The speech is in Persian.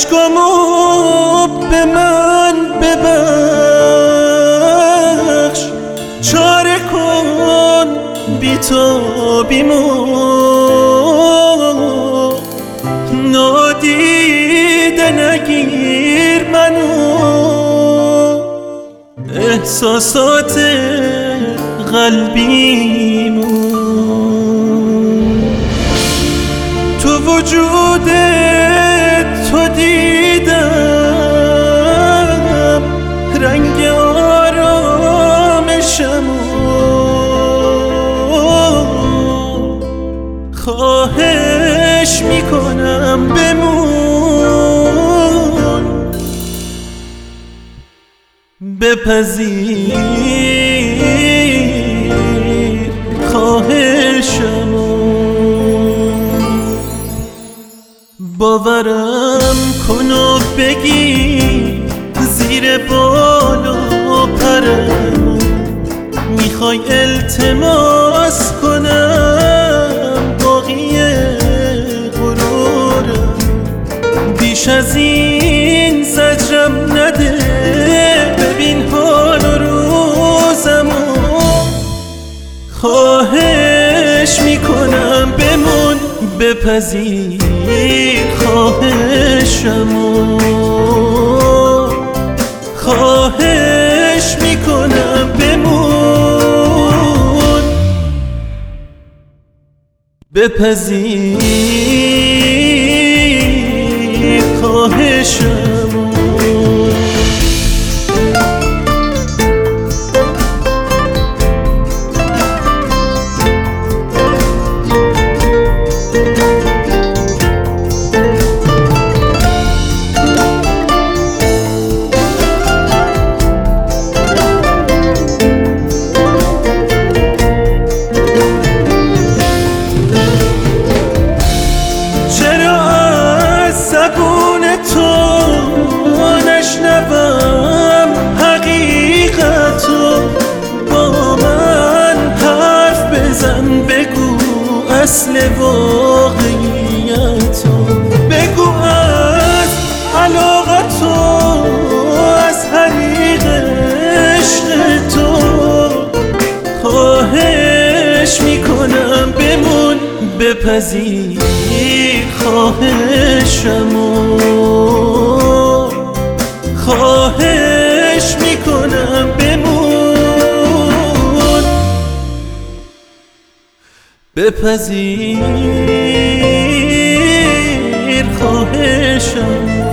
اشکامو به من ببخش، چاره کن بی تو بیمو، نادیده نگیر منو، احساسات قلبیمو. تو وجود تو دیدم رنگ آرامشمو، خواهش میکنم بمون، بپذیر خواهشمو. باورم کن و بگی زیر بال و پرمو، میخوای التماس کنم باقی غرورم، بیش از این زجرم نده، ببین حال و روزمو. خواهش میکنم بمون، بپذیر خواهشمو، خواهش میکنم بمون، بپذیر خواهشمو. اصل واقعیتو بگو، از علاقتو، از حریق عشق تو. خواهش میکنم بمون، بپذیر خواهشمو، خواهش میکنم بمون، بپذیر خواهشم.